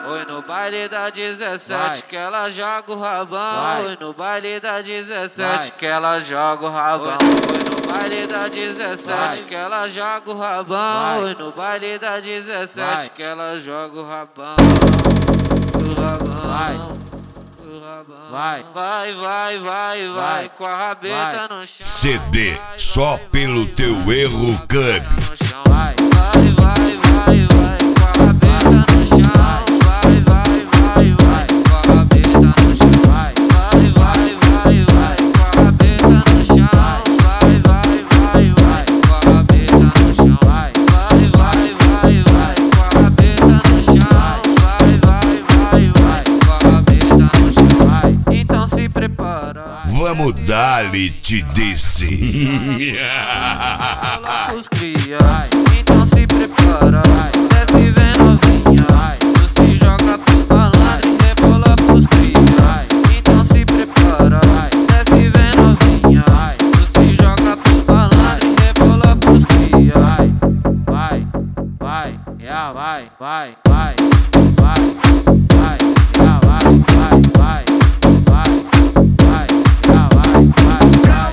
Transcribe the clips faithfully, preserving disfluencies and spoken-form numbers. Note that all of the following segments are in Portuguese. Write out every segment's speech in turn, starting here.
Oi, no baile da dezessete que ela joga o rabão. Oi, no baile da dezessete que ela joga o rabão. Oi, no baile da dezessete que ela joga o rabão. Oi, no baile da dezessete que ela joga o rabão. O rabão. Vai, vai, vai, vai, vai, com a rabeta no chão. C D só pelo teu erro club. Vai, vai, vai, vai, vai, com a rabeta no chão. Vai, vai, vai, vai, com a rabeta no chão. Vai, vai, vai, vai, vai, com a rabeta no chão. Vai, vai, vai, vai, com a rabeta no chão. Vai, vai, vai, vai, vai, com a rabeta no chão. Vai, vai, vai, vai, com a rabeta no chão. Vai, então se prepara. Vamos dar-lhe, te disse. Os cria, então se prepara. Desce vem novinha, tu se joga pro malandro e rebola pros cria. Então se prepara. Desce vem novinha, tu se joga pro malandro e rebola pros cria. Vai, vai, vai, yeah, vai, vai, vai, vai, vai, yeah, vai, vai, vai, vai, vai, yeah, vai, vai, vai.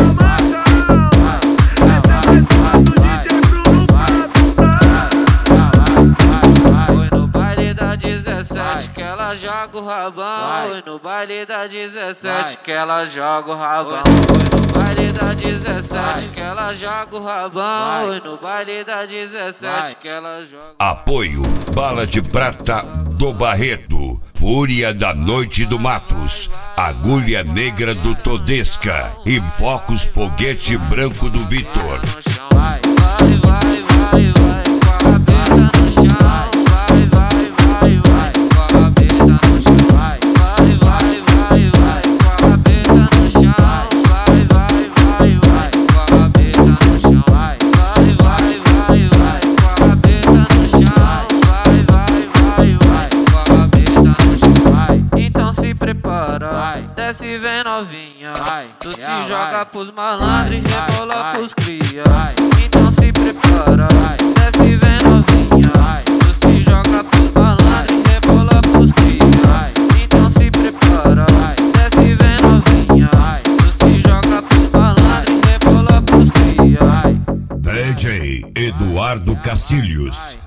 dezessete que ela joga o rabão. Oi, no baile da dezessete que ela joga o rabão. Oi, no baile da dezessete que ela joga o rabão. Oi, no baile da dezessete que ela joga. Apoio Bala de Prata do Barreto, Fúria da Noite do Matos, Agulha Negra do Todesca e Focos Foguete Branco do Vitor. Vai, vai, vai, vai, vai, com a rabeta no chão. Desce vem novinha, tu se joga pros malandros e rebola pros cria. Então se prepara. Desce vem novinha, tu se joga pros malandros e rebola pros cria. Então se prepara. Desce vem novinha, tu se joga pros malandros e rebola pros cria. D J Eduardo Cacilhos.